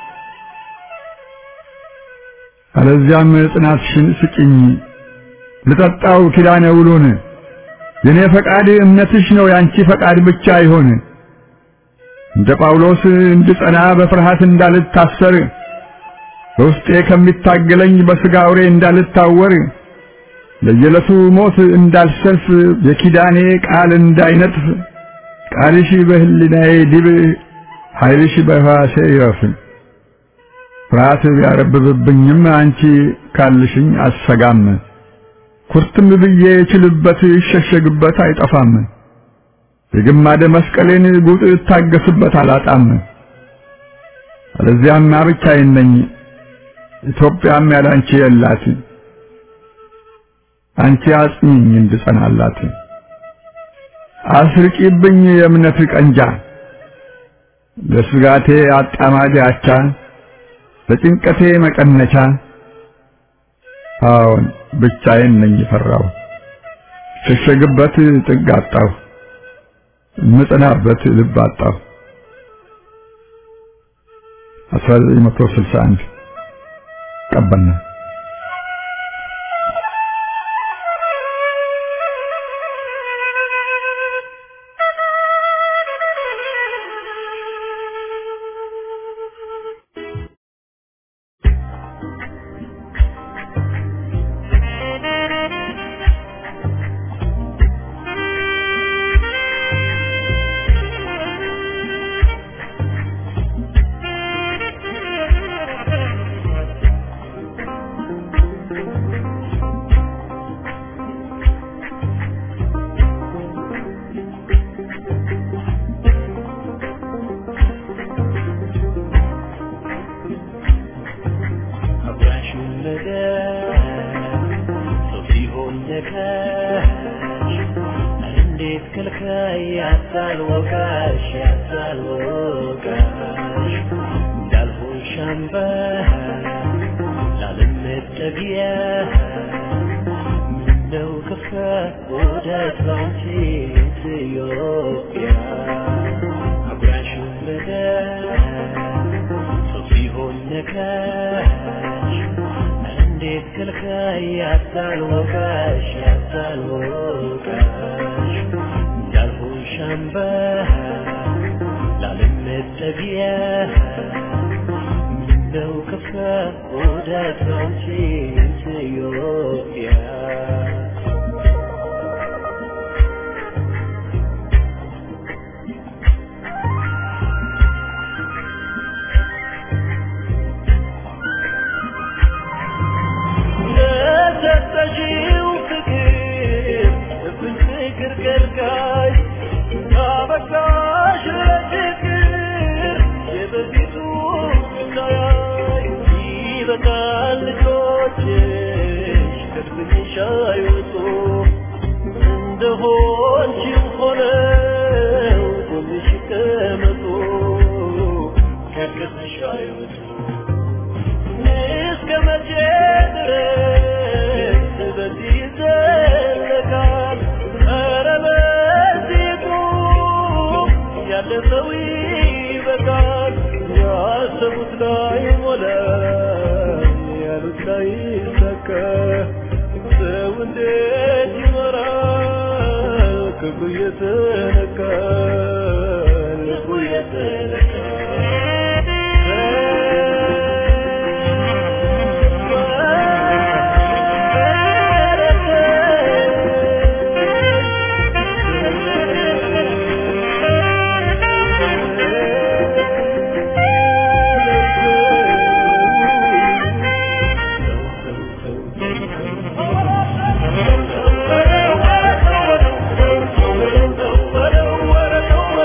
አለዚያም ጽናትሽን ስጪኝ ልጠጣው ኪዳነ ውሉን የኔ ፈቃድ እምነትሽ ነው ያንቺ ፈቃድ ብቻ ይሆን እንደ ጳውሎስ እንድጸና በፍርሃት እንዳልታሰር በውስጤ ከሚታገለኝ በስጋ አውሬ እንዳልታወር ለየለቱ ሞት እንዳልሰልፍ የኪዳኔ ቃል እንዳይነጥፍ ቃልሽ በህሊናዬ ዲብ ኃይልሽ በሕዋሴ ይረፍ ፍርሃት ቢያረብብብኝም አንቺ ካልሽኝ አሰጋም ኩርትም ብዬ ችልበት ይሸሸግበት አይጠፋም የግማደ መስቀሌን ጉጥ ታገስበት አላጣም አለዚያም ብቻዬን ነኝ ኢትዮጵያም ያላንቺ የላት አንቺ አጽኚኝ እንድጸናላት አስርቂብኝ የእምነት ቀንጃ ለስጋቴ አጣማጅ አቻ ለጭንቀቴ መቀነቻ አዎን ብቻዬን ነኝ ፈራው ሸሸግበት ጥግ አጣሁ ምጽናበት ልብ አጣሁ አስራ ዘጠኝ መቶ ስልሳ አንድ ቀበና What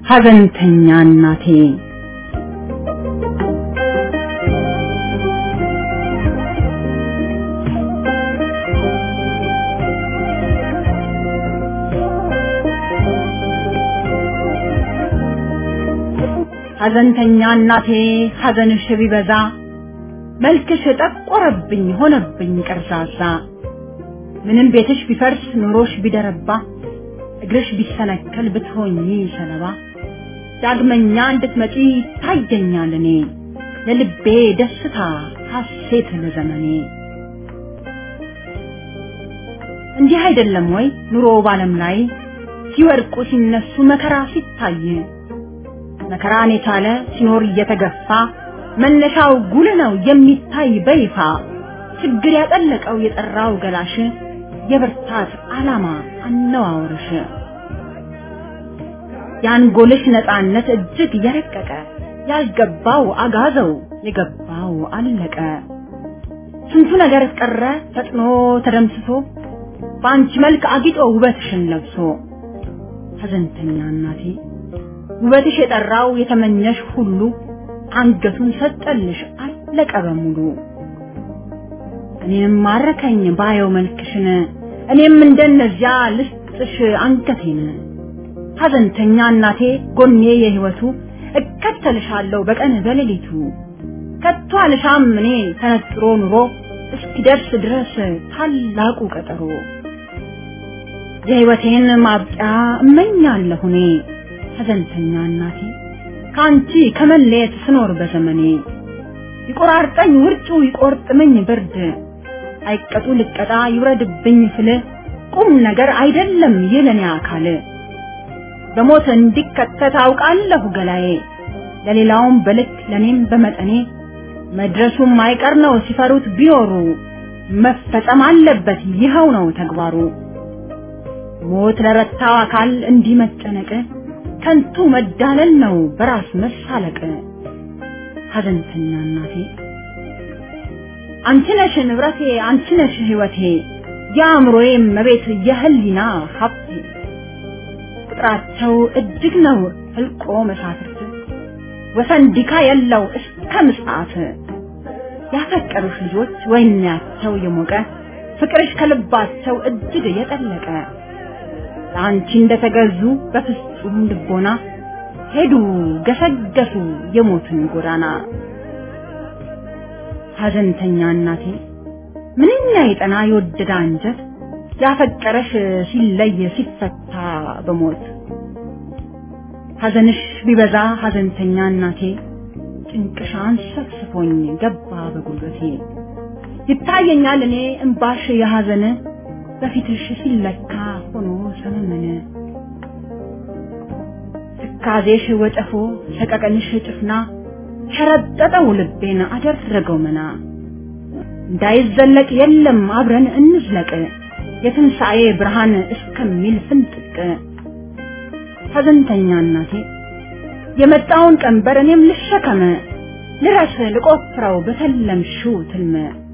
ሀዘንተኛ እናቴ ሀዘንተኛ እናቴ ሀዘንሽ ቢበዛ መልክሽ ጠቆረብኝ ሆነብኝ ቀርዛዛ ምንም ቤትሽ ቢፈርስ ኑሮሽ ቢደረባ እግርሽ ቢሰነከል ብትሆኚ ሰለባ ዳግመኛ እንድትመጪ ታየኛል እኔ ለልቤ ደስታ ሐሴት ለዘመኔ እንዲህ አይደለም ወይ ኑሮ ባለም ላይ ሲወርቁ ሲነሱ መከራ ሲታይ መከራን የቻለ ሲኖር እየተገፋ መነሻው ጉል ነው የሚታይ በይፋ ችግር ያጠለቀው የጠራው ገላሽ የብርታት ዓላማ አነዋወርሽ ያንጎልሽ ነፃነት እጅግ የረቀቀ ያልገባው አጋዘው የገባው አለቀ ስንቱ ነገር ቀረ ፈጥኖ ተደምስሶ ባንቺ መልክ አጊጦ ውበትሽን ለብሶ ሀዘንተኛ እናቴ ውበትሽ የጠራው የተመኘሽ ሁሉ አንገቱን ሰጠልሽ አለቀ በሙሉ እኔም ማረከኝ ባየው መልክሽን እኔም እንደነዚያ ልስጥሽ አንገቴን ሀዘንተኛ እናቴ ጎኔ የህይወቱ እከተልሻለሁ በቀን በሌሊቱ ከቶ አልሻም እኔ ተነጥሮ ኑሮ እስኪደርስ ድረስ ታላቁ ቀጠሮ የህይወቴን ማብቂያ እመኛለሁ እኔ ሀዘንተኛ እናቴ ካንቺ ከመለየት ስኖር በዘመኔ ይቆራርጠኝ ውርጩ ይቆርጥመኝ ብርድ አይቀጡ ልቀጣ ይውረድብኝ ፍል ቁም ነገር አይደለም የለኔ አካል በሞት እንዲከተት አውቃለሁ ገላዬ ለሌላውም በልክ ለኔም በመጠኔ መድረሱም አይቀር ነው ሲፈሩት ቢኖሩ መፈጸም አለበት ይኸው ነው ተግባሩ ሞት ለረታው አካል እንዲህ መጨነቅ ከንቱ መዳለል ነው በራስ መሳለቅ ሀዘንተኛ እናቴ አንቺ ነሽ ንብረቴ አንቺ ነሽ ህይወቴ ያምሮዬ መቤት የህሊና ሀብቴ ቁጥራቸው እጅግ ነው ህልቆ መሳፍርት ወሰንዲካ የለው እስከ ምጽአት ያፈቀሩሽ ልጆች ወይናቸው የሞቀ ፍቅርሽ ከልባቸው እጅግ የጠለቀ አንቺ እንደተገዙ በፍጹም ልቦና ሄዱ ገሰገሱ የሞትን ጎዳና ሀዘንተኛ እናቴ ምንኛ የጠና የወደደ አንጀት ያፈቀረሽ ሲለይ ሲፈታ በሞት ሀዘንሽ ቢበዛ ሀዘንተኛ እናቴ ጭንቅሻን ሰፍስፎኝ ገባ በጉልበቴ ይታየኛል እኔ እንባሽ የሀዘን በፊትሽ ሲለካ ሆኖ ሰመመነ ትካዜሽ ወጨፎ ሰቀቀንሽ ጭፍና ሸረጠጠው ልቤን አደረገው መና እንዳይዘለቅ የለም አብረን እንዝለቅ የትንሣኤ ብርሃን እስከሚል ፍንጥቅ ሀዘንተኛ እናቴ የመጣውን ቀንበር እኔም ልሸከመ ልረስ ልቆፍረው በተለምሽው ትልመ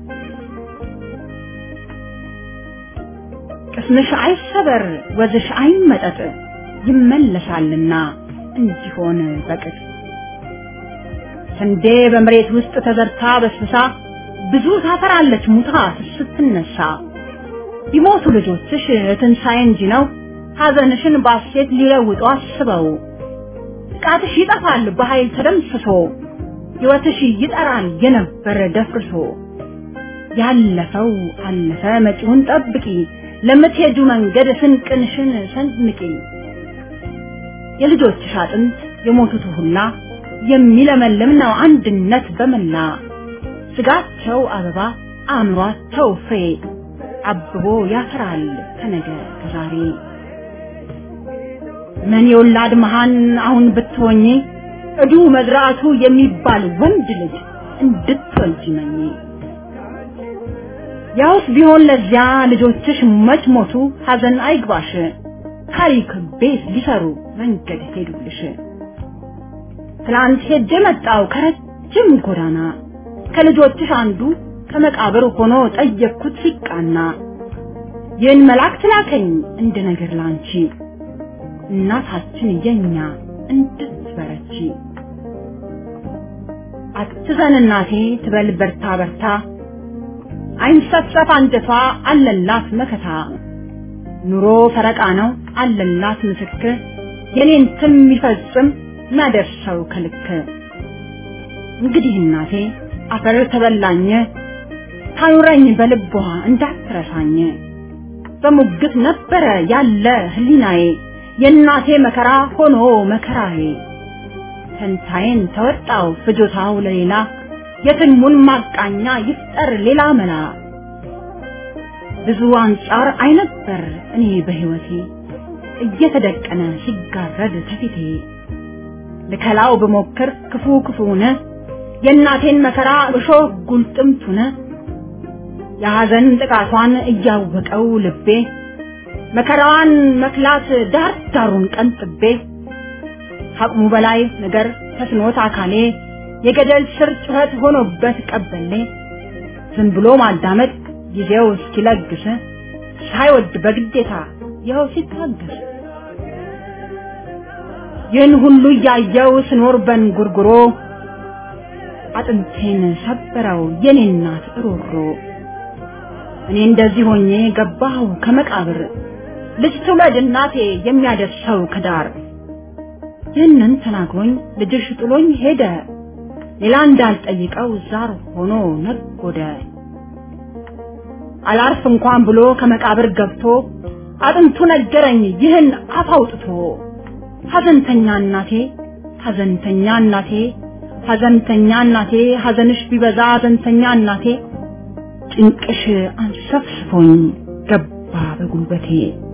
ቅስምሽ አይሰበር ወዝሽ አይመጠጥ ይመለሳልና እንዲሆን በቅጥ ስንዴ በመሬት ውስጥ ተዘርታ በስብሳ ብዙ ታፈራለች ሙታ ስትነሳ ይሞቱ ልጆችሽ ትንሣኤ እንጂ ነው ሀዘንሽን ባሴት ሊለውጡ አስበው ጥቃትሽ ይጠፋል በኃይል ተደምስሶ ሕይወትሽ ይጠራል የነበረ ደፍርሶ ያለፈው አለፈ መጪውን ጠብቂ ለምትሄዱ መንገድ ስንቅንሽን ሰንምቂ የልጆችሽ አጥንት የሞቱት ሁላ የሚለመልም ነው አንድነት በመላ ስጋቸው አበባ አእምሯቸው ፍሬ አብቦ ያፈራል ከነገ ከዛሬ ምን የወላድ መሃን አሁን ብትሆኚ እዱ መዝራቱ የሚባል ወንድ ልጅ እንድትወልጂ መኝ ያውስ ቢሆን ለዚያ ልጆችሽ መች ሞቱ ሀዘን አይግባሽ ታሪክ ቤት ሊሰሩ መንገድ ሄዱልሽ ትላንት ሄጄ መጣው ከረጅም ጎዳና ከልጆችሽ አንዱ ከመቃብር ሆኖ ጠየቅኩት ሲቃና ይህን መልአክ ላከኝ እንደ ነገር ላንቺ እናታችን የኛ እንድትበረቺ አትዘን እናቴ ትበል በርታ በርታ አይንሰፈፍ አንጀቷ አለላት መከታ ኑሮ ፈረቃ ነው አለላት ምስክር የኔን ትም ይፈጽም ማደርሰው ከልክ እንግዲህ እናቴ አፈር ተበላኝ ታኑረኝ በልቧ እንዳትረሳኝ በሙግት ነበረ ያለ ህሊናዬ የእናቴ መከራ ሆኖ መከራዬ ተንታዬን ተወጣው ፍጆታው ለሌላ የትልሙን ማቃኛ ይፍጠር ሌላ መላ ብዙ አንጻር አይነበር እኔ በህይወቴ እየተደቀነ ሲጋረድ ተፊቴ ለከላው በሞክር ክፉ ክፉነ የእናቴን መከራ እሾህ ጉልጥምቱነ የሐዘን ጥቃቷን እያወቀው ልቤ መከራዋን መክላት ዳር ዳሩን ቀንጥቤ አቅሙ በላይ ነገር ተስኖት አካሌ የገደል ስር ጩኸት ሆኖበት ቀበሌ ዝም ብሎ ማዳመጥ ጊዜው እስኪለግስ ሳይወድ በግዴታ ይኸው ሲታገስ ይህን ሁሉ እያየው ስኖር በንጉርጉሮ አጥንቴን ሰበረው የኔ እናት ሮሮ እኔ እንደዚህ ሆኜ ገባሁ ከመቃብር ልጅ ትውለድ እናቴ የሚያደርሰው ከዳር ይህንን ተናግሮኝ ልጅሽ ጥሎኝ ሄደ ሌላ እንዳልጠይቀው ዛር ሆኖ ነጎደ አላርፍ እንኳን ብሎ ከመቃብር ገብቶ አጥንቱ ነገረኝ ይህን አፍ አውጥቶ ሐዘንተኛ እናቴ ሐዘንተኛ እናቴ ሐዘንተኛ እናቴ ሐዘንሽ ቢበዛ ሐዘንተኛ እናቴ ጭንቅሽ አንሰፍስፎኝ ገባ በጉልበቴ